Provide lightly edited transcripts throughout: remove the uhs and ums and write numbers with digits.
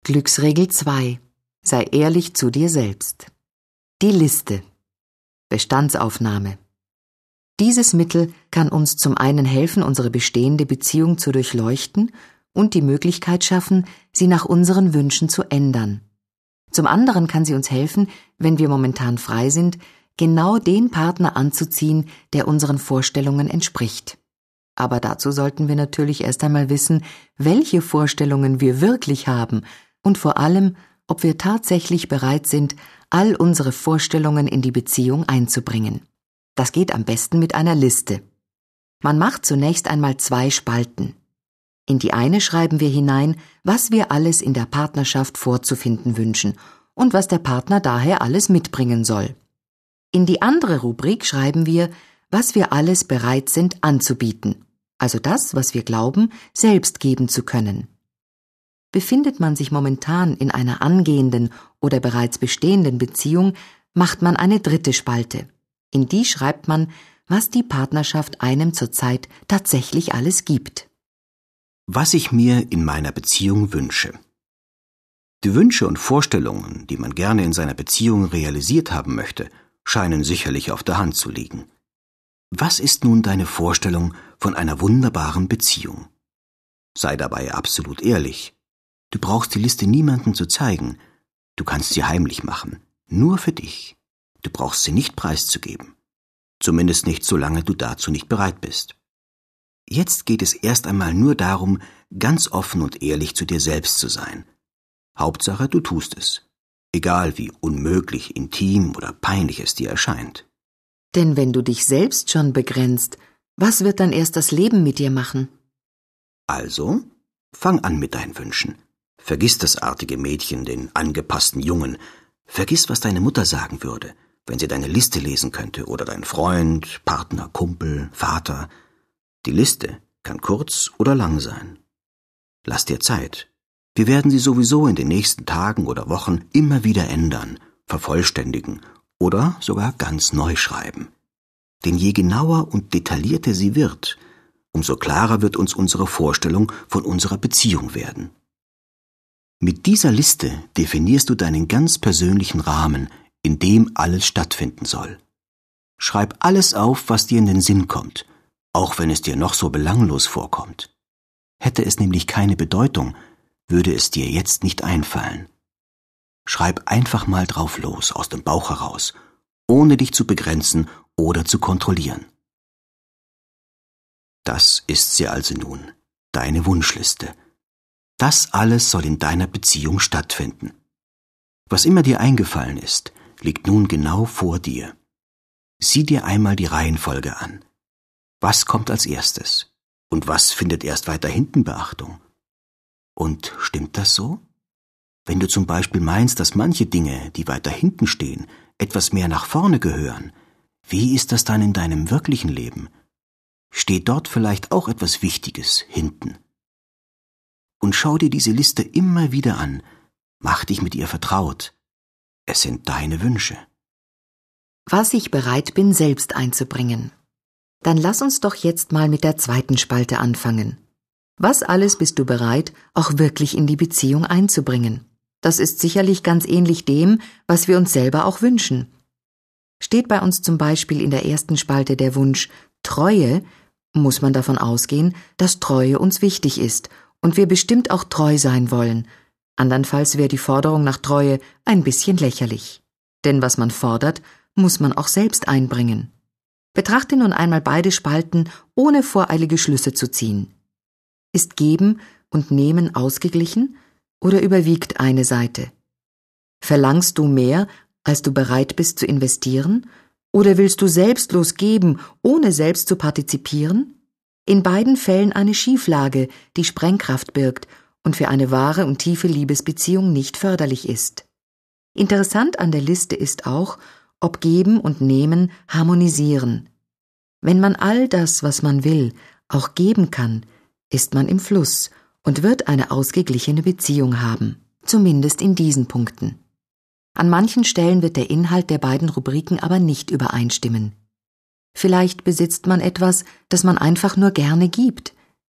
Glücksregel 2. Sei ehrlich zu dir selbst. Die Liste. Bestandsaufnahme. Dieses Mittel kann uns zum einen helfen, unsere bestehende Beziehung zu durchleuchten und die Möglichkeit schaffen, sie nach unseren Wünschen zu ändern. Zum anderen kann sie uns helfen, wenn wir momentan frei sind, genau den Partner anzuziehen, der unseren Vorstellungen entspricht. Aber dazu sollten wir natürlich erst einmal wissen, welche Vorstellungen wir wirklich haben und vor allem, ob wir tatsächlich bereit sind, all unsere Vorstellungen in die Beziehung einzubringen. Das geht am besten mit einer Liste. Man macht zunächst einmal 2 Spalten. In die eine schreiben wir hinein, was wir alles in der Partnerschaft vorzufinden wünschen und was der Partner daher alles mitbringen soll. In die andere Rubrik schreiben wir, was wir alles bereit sind anzubieten, also das, was wir glauben, selbst geben zu können. Befindet man sich momentan in einer angehenden oder bereits bestehenden Beziehung, macht man eine 3. Spalte. In die schreibt man, was die Partnerschaft einem zurzeit tatsächlich alles gibt. Was ich mir in meiner Beziehung wünsche. Die Wünsche und Vorstellungen, die man gerne in seiner Beziehung realisiert haben möchte, scheinen sicherlich auf der Hand zu liegen. Was ist nun deine Vorstellung von einer wunderbaren Beziehung? Sei dabei absolut ehrlich. Du brauchst die Liste niemandem zu zeigen. Du kannst sie heimlich machen, nur für dich. Du brauchst sie nicht preiszugeben. Zumindest nicht, solange du dazu nicht bereit bist. Jetzt geht es erst einmal nur darum, ganz offen und ehrlich zu dir selbst zu sein. Hauptsache, du tust es. Egal wie unmöglich, intim oder peinlich es dir erscheint. Denn wenn du dich selbst schon begrenzt, was wird dann erst das Leben mit dir machen? Also, fang an mit deinen Wünschen. Vergiss das artige Mädchen, den angepassten Jungen. Vergiss, was deine Mutter sagen würde, wenn sie deine Liste lesen könnte, oder dein Freund, Partner, Kumpel, Vater. Die Liste kann kurz oder lang sein. Lass dir Zeit. Wir werden sie sowieso in den nächsten Tagen oder Wochen immer wieder ändern, vervollständigen oder sogar ganz neu schreiben. Denn je genauer und detaillierter sie wird, umso klarer wird uns unsere Vorstellung von unserer Beziehung werden. Mit dieser Liste definierst du deinen ganz persönlichen Rahmen, in dem alles stattfinden soll. Schreib alles auf, was dir in den Sinn kommt, auch wenn es dir noch so belanglos vorkommt. Hätte es nämlich keine Bedeutung, würde es dir jetzt nicht einfallen. Schreib einfach mal drauf los, aus dem Bauch heraus, ohne dich zu begrenzen oder zu kontrollieren. Das ist sie also nun, deine Wunschliste. Das alles soll in deiner Beziehung stattfinden. Was immer dir eingefallen ist, liegt nun genau vor dir. Sieh dir einmal die Reihenfolge an. Was kommt als erstes? Und was findet erst weiter hinten Beachtung? Und stimmt das so? Wenn du zum Beispiel meinst, dass manche Dinge, die weiter hinten stehen, etwas mehr nach vorne gehören, wie ist das dann in deinem wirklichen Leben? Steht dort vielleicht auch etwas Wichtiges hinten? Und schau dir diese Liste immer wieder an, mach dich mit ihr vertraut. Es sind deine Wünsche. Was ich bereit bin, selbst einzubringen. Dann lass uns doch jetzt mal mit der 2. Spalte anfangen. Was alles bist du bereit, auch wirklich in die Beziehung einzubringen? Das ist sicherlich ganz ähnlich dem, was wir uns selber auch wünschen. Steht bei uns zum Beispiel in der 1. Spalte der Wunsch Treue, muss man davon ausgehen, dass Treue uns wichtig ist und wir bestimmt auch treu sein wollen. Andernfalls wäre die Forderung nach Treue ein bisschen lächerlich. Denn was man fordert, muss man auch selbst einbringen. Betrachte nun einmal beide Spalten, ohne voreilige Schlüsse zu ziehen. Ist Geben und Nehmen ausgeglichen oder überwiegt eine Seite? Verlangst du mehr, als du bereit bist zu investieren? Oder willst du selbstlos geben, ohne selbst zu partizipieren? In beiden Fällen eine Schieflage, die Sprengkraft birgt und für eine wahre und tiefe Liebesbeziehung nicht förderlich ist. Interessant an der Liste ist auch, ob Geben und Nehmen harmonisieren. Wenn man all das, was man will, auch geben kann, ist man im Fluss und wird eine ausgeglichene Beziehung haben, zumindest in diesen Punkten. An manchen Stellen wird der Inhalt der beiden Rubriken aber nicht übereinstimmen. Vielleicht besitzt man etwas, das man einfach nur gerne gibt.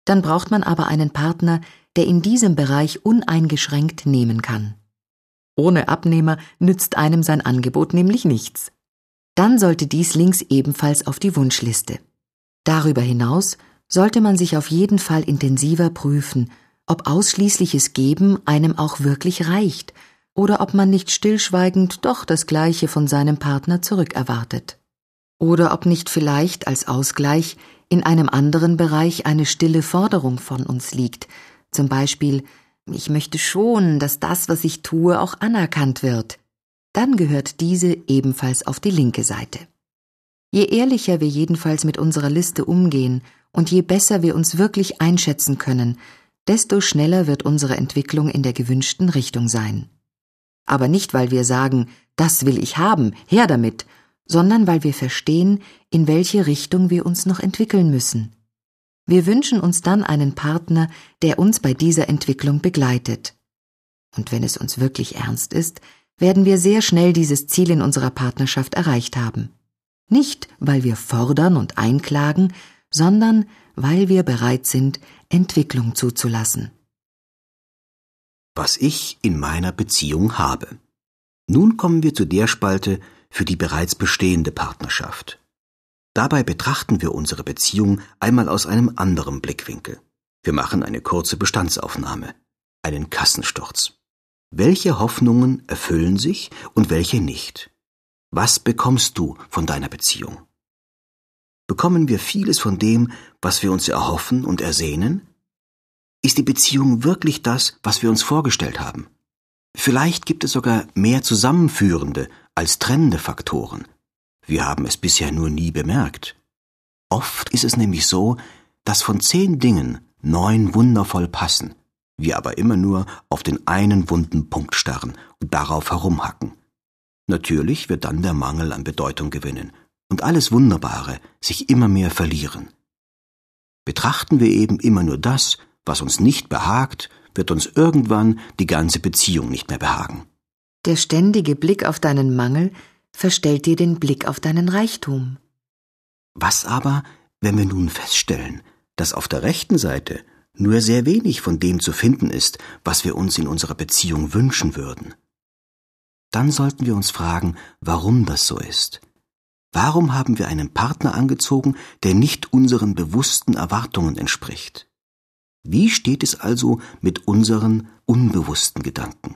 Dann braucht man aber einen Partner, der in diesem Bereich uneingeschränkt nehmen kann. Ohne Abnehmer nützt einem sein Angebot nämlich nichts. Dann sollte dies links ebenfalls auf die Wunschliste. Darüber hinaus sollte man sich auf jeden Fall intensiver prüfen, ob ausschließliches Geben einem auch wirklich reicht oder ob man nicht stillschweigend doch das Gleiche von seinem Partner zurückerwartet. Oder ob nicht vielleicht als Ausgleich in einem anderen Bereich eine stille Forderung von uns liegt, zum Beispiel: Ich möchte schon, dass das, was ich tue, auch anerkannt wird. Dann gehört diese ebenfalls auf die linke Seite. Je ehrlicher wir jedenfalls mit unserer Liste umgehen und je besser wir uns wirklich einschätzen können, desto schneller wird unsere Entwicklung in der gewünschten Richtung sein. Aber nicht, weil wir sagen, das will ich haben, her damit, sondern weil wir verstehen, in welche Richtung wir uns noch entwickeln müssen. Wir wünschen uns dann einen Partner, der uns bei dieser Entwicklung begleitet. Und wenn es uns wirklich ernst ist, werden wir sehr schnell dieses Ziel in unserer Partnerschaft erreicht haben. Nicht, weil wir fordern und einklagen, sondern weil wir bereit sind, Entwicklung zuzulassen. Was ich in meiner Beziehung habe. Nun kommen wir zu der Spalte für die bereits bestehende Partnerschaft. Dabei betrachten wir unsere Beziehung einmal aus einem anderen Blickwinkel. Wir machen eine kurze Bestandsaufnahme, einen Kassensturz. Welche Hoffnungen erfüllen sich und welche nicht? Was bekommst du von deiner Beziehung? Bekommen wir vieles von dem, was wir uns erhoffen und ersehnen? Ist die Beziehung wirklich das, was wir uns vorgestellt haben? Vielleicht gibt es sogar mehr zusammenführende als trennende Faktoren. Wir haben es bisher nur nie bemerkt. Oft ist es nämlich so, dass von 10 Dingen 9 wundervoll passen, wir aber immer nur auf den einen wunden Punkt starren und darauf herumhacken. Natürlich wird dann der Mangel an Bedeutung gewinnen und alles Wunderbare sich immer mehr verlieren. Betrachten wir eben immer nur das, was uns nicht behagt, wird uns irgendwann die ganze Beziehung nicht mehr behagen. Der ständige Blick auf deinen Mangel verstellt dir den Blick auf deinen Reichtum. Was aber, wenn wir nun feststellen, dass auf der rechten Seite nur sehr wenig von dem zu finden ist, was wir uns in unserer Beziehung wünschen würden? Dann sollten wir uns fragen, warum das so ist. Warum haben wir einen Partner angezogen, der nicht unseren bewussten Erwartungen entspricht? Wie steht es also mit unseren unbewussten Gedanken?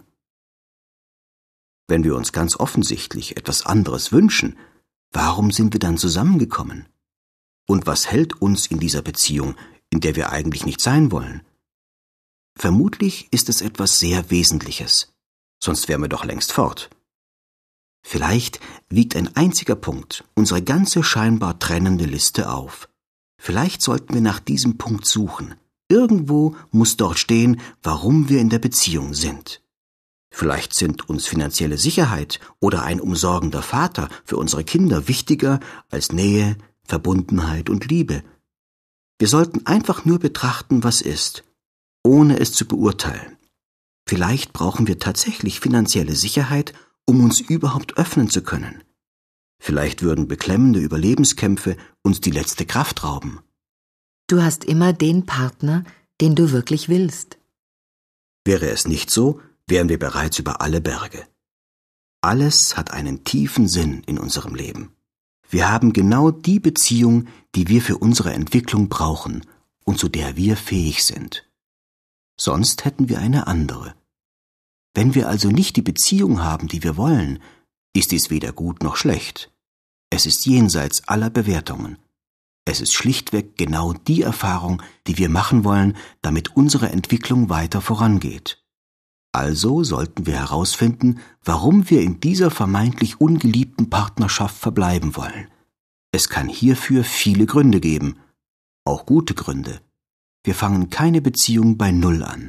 Wenn wir uns ganz offensichtlich etwas anderes wünschen, warum sind wir dann zusammengekommen? Und was hält uns in dieser Beziehung, in der wir eigentlich nicht sein wollen? Vermutlich ist es etwas sehr Wesentliches, sonst wären wir doch längst fort. Vielleicht wiegt ein einziger Punkt unsere ganze scheinbar trennende Liste auf. Vielleicht sollten wir nach diesem Punkt suchen. Irgendwo muss dort stehen, warum wir in der Beziehung sind. Vielleicht sind uns finanzielle Sicherheit oder ein umsorgender Vater für unsere Kinder wichtiger als Nähe, Verbundenheit und Liebe. Wir sollten einfach nur betrachten, was ist, ohne es zu beurteilen. Vielleicht brauchen wir tatsächlich finanzielle Sicherheit, um uns überhaupt öffnen zu können. Vielleicht würden beklemmende Überlebenskämpfe uns die letzte Kraft rauben. Du hast immer den Partner, den du wirklich willst. Wäre es nicht so, wären wir bereits über alle Berge. Alles hat einen tiefen Sinn in unserem Leben. Wir haben genau die Beziehung, die wir für unsere Entwicklung brauchen und zu der wir fähig sind. Sonst hätten wir eine andere. Wenn wir also nicht die Beziehung haben, die wir wollen, ist dies weder gut noch schlecht. Es ist jenseits aller Bewertungen. Es ist schlichtweg genau die Erfahrung, die wir machen wollen, damit unsere Entwicklung weiter vorangeht. Also sollten wir herausfinden, warum wir in dieser vermeintlich ungeliebten Partnerschaft verbleiben wollen. Es kann hierfür viele Gründe geben, auch gute Gründe. Wir fangen keine Beziehung bei Null an.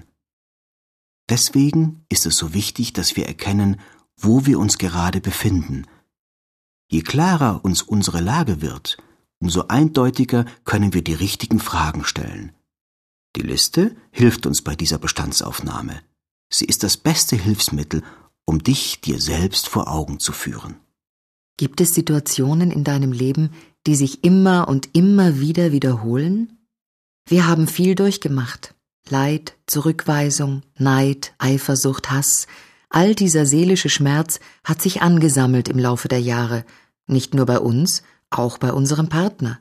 Deswegen ist es so wichtig, dass wir erkennen, wo wir uns gerade befinden. Je klarer uns unsere Lage wird, umso eindeutiger können wir die richtigen Fragen stellen. Die Liste hilft uns bei dieser Bestandsaufnahme. Sie ist das beste Hilfsmittel, um dich dir selbst vor Augen zu führen. Gibt es Situationen in deinem Leben, die sich immer und immer wieder wiederholen? Wir haben viel durchgemacht. Leid, Zurückweisung, Neid, Eifersucht, Hass, all dieser seelische Schmerz hat sich angesammelt im Laufe der Jahre, nicht nur bei uns, auch bei unserem Partner.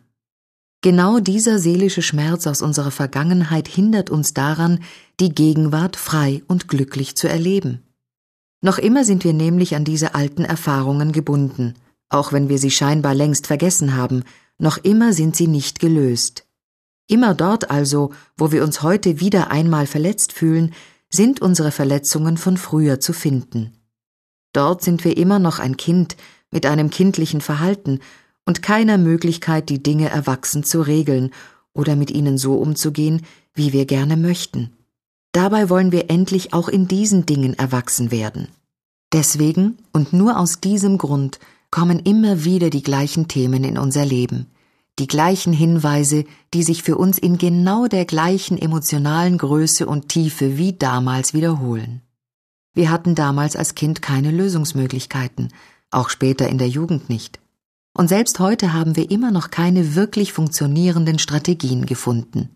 Genau dieser seelische Schmerz aus unserer Vergangenheit hindert uns daran, die Gegenwart frei und glücklich zu erleben. Noch immer sind wir nämlich an diese alten Erfahrungen gebunden, auch wenn wir sie scheinbar längst vergessen haben, noch immer sind sie nicht gelöst. Immer dort also, wo wir uns heute wieder einmal verletzt fühlen, sind unsere Verletzungen von früher zu finden. Dort sind wir immer noch ein Kind mit einem kindlichen Verhalten und keiner Möglichkeit, die Dinge erwachsen zu regeln oder mit ihnen so umzugehen, wie wir gerne möchten. Dabei wollen wir endlich auch in diesen Dingen erwachsen werden. Deswegen und nur aus diesem Grund kommen immer wieder die gleichen Themen in unser Leben, die gleichen Hinweise, die sich für uns in genau der gleichen emotionalen Größe und Tiefe wie damals wiederholen. Wir hatten damals als Kind keine Lösungsmöglichkeiten, auch später in der Jugend nicht. Und selbst heute haben wir immer noch keine wirklich funktionierenden Strategien gefunden.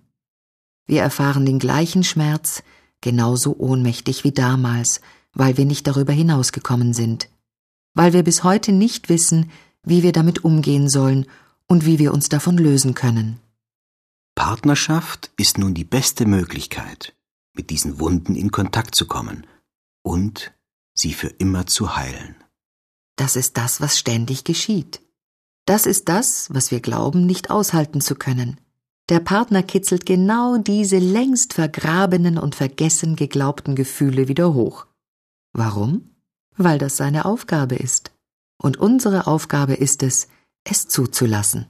Wir erfahren den gleichen Schmerz, genauso ohnmächtig wie damals, weil wir nicht darüber hinausgekommen sind, weil wir bis heute nicht wissen, wie wir damit umgehen sollen und wie wir uns davon lösen können. Partnerschaft ist nun die beste Möglichkeit, mit diesen Wunden in Kontakt zu kommen und sie für immer zu heilen. Das ist das, was ständig geschieht. Das ist das, was wir glauben, nicht aushalten zu können. Der Partner kitzelt genau diese längst vergrabenen und vergessen geglaubten Gefühle wieder hoch. Warum? Weil das seine Aufgabe ist. Und unsere Aufgabe ist es, es zuzulassen.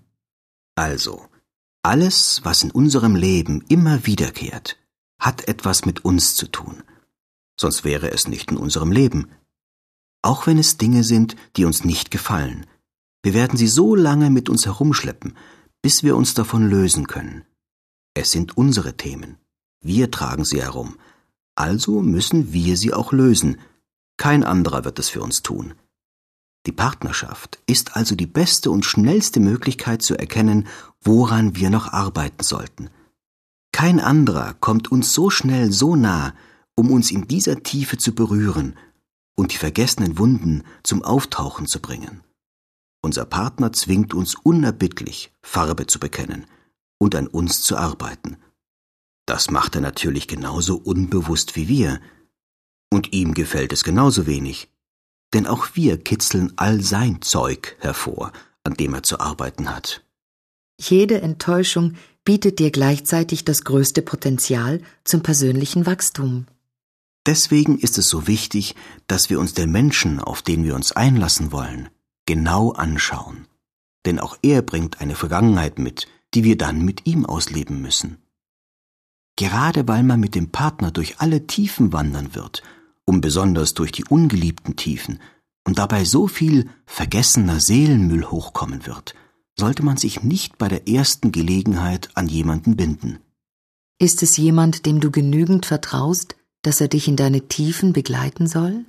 Also, alles, was in unserem Leben immer wiederkehrt, hat etwas mit uns zu tun. Sonst wäre es nicht in unserem Leben. Auch wenn es Dinge sind, die uns nicht gefallen. Wir werden sie so lange mit uns herumschleppen, bis wir uns davon lösen können. Es sind unsere Themen. Wir tragen sie herum. Also müssen wir sie auch lösen. Kein anderer wird es für uns tun. Die Partnerschaft ist also die beste und schnellste Möglichkeit zu erkennen, woran wir noch arbeiten sollten. Kein anderer kommt uns so schnell so nah, um uns in dieser Tiefe zu berühren und die vergessenen Wunden zum Auftauchen zu bringen. Unser Partner zwingt uns unerbittlich, Farbe zu bekennen und an uns zu arbeiten. Das macht er natürlich genauso unbewusst wie wir. Und ihm gefällt es genauso wenig. Denn auch wir kitzeln all sein Zeug hervor, an dem er zu arbeiten hat. Jede Enttäuschung bietet dir gleichzeitig das größte Potenzial zum persönlichen Wachstum. Deswegen ist es so wichtig, dass wir uns den Menschen, auf den wir uns einlassen wollen, genau anschauen. Denn auch er bringt eine Vergangenheit mit, die wir dann mit ihm ausleben müssen. Gerade weil man mit dem Partner durch alle Tiefen wandern wird, besonders durch die ungeliebten Tiefen, und dabei so viel vergessener Seelenmüll hochkommen wird, sollte man sich nicht bei der ersten Gelegenheit an jemanden binden. Ist es jemand, dem du genügend vertraust, dass er dich in deine Tiefen begleiten soll?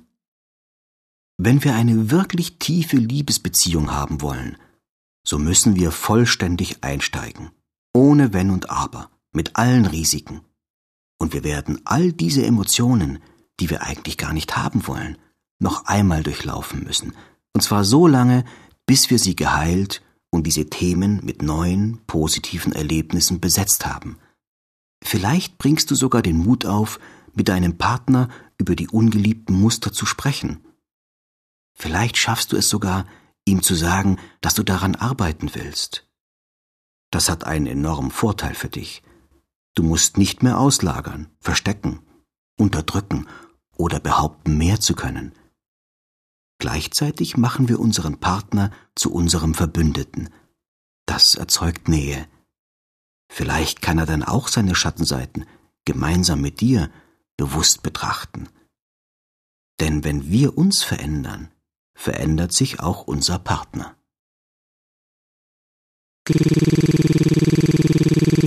Wenn wir eine wirklich tiefe Liebesbeziehung haben wollen, so müssen wir vollständig einsteigen, ohne Wenn und Aber, mit allen Risiken. Und wir werden all diese Emotionen, die wir eigentlich gar nicht haben wollen, noch einmal durchlaufen müssen. Und zwar so lange, bis wir sie geheilt und diese Themen mit neuen, positiven Erlebnissen besetzt haben. Vielleicht bringst du sogar den Mut auf, mit deinem Partner über die ungeliebten Muster zu sprechen. Vielleicht schaffst du es sogar, ihm zu sagen, dass du daran arbeiten willst. Das hat einen enormen Vorteil für dich. Du musst nicht mehr auslagern, verstecken, unterdrücken oder behaupten, mehr zu können. Gleichzeitig machen wir unseren Partner zu unserem Verbündeten. Das erzeugt Nähe. Vielleicht kann er dann auch seine Schattenseiten gemeinsam mit dir bewusst betrachten. Denn wenn wir uns verändern, verändert sich auch unser Partner.